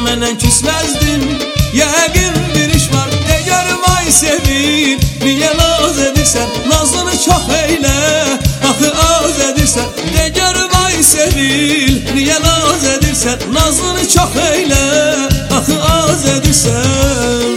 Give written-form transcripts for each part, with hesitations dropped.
məndən küsməzdin. Yəqin bir iş var, əgər vay sevil. Niyə naz edirsən, nazını çox eylə. Axı az edirsən, əgər vay sevil. Niyə naz edirsən, nazını çox eylə. Axı az edirsən.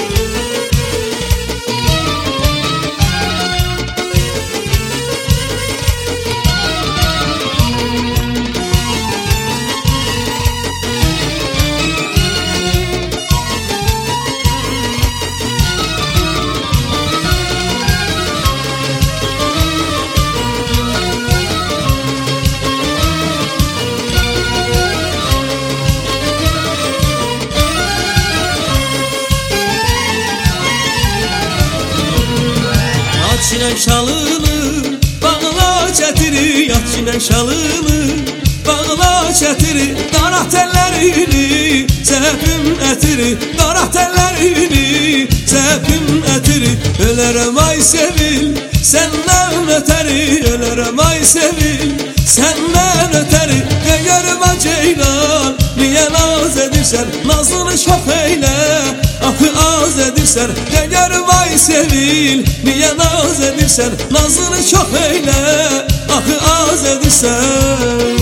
Çilək şalını bağla çətiri, yat çilək şalını bağla çətiri. Qara təllərini səpim ətiri, qara təllərini səpim ətiri. Ölərəm ay sevil, səndən ötəri. Ölərəm ay sevil, səndən ötəri. Deyərəm ay ceylan, niyə naz edirsən, nazını çox eylə. Axı az edirsən, deyərəm ay sevil. Niyə naz edirsən, nazını çox eylə. Axı az edirsən.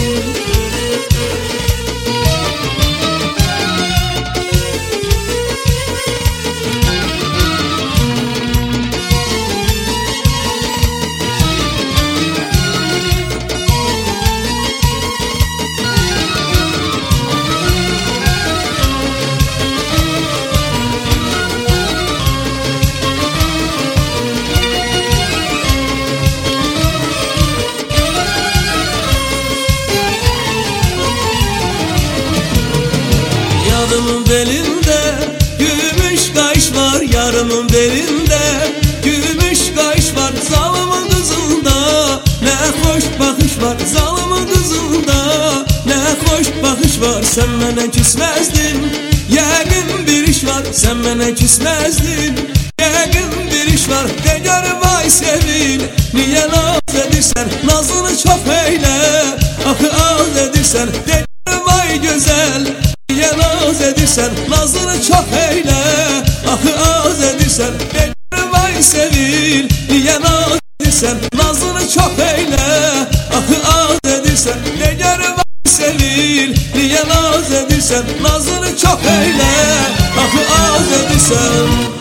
Yarımın belində gümüş qayış var, yarımın belində gümüş qayış var. Zalımın qızında nə xoş baxış var, zalımın qızında nə xoş baxış var. Sən mənə küsməzdin, yəqin bir iş var. Sən mənə küsməzdin, yəqin bir iş var. Deyərəm ay sevil, niyə naz edirsən, nazını çox eylə. Axı az edirsən, deyərəm ay gözəl. Niyə naz edirsən, nazını çox eylə. Axı az edirsən, deyərəm ay sevil. Niyə naz edirsən, nazını çox eylə. Axı az edirsən, deyərəm ay sevil. Niyə naz edirsən, nazını çox eylə. Axı az edirsən.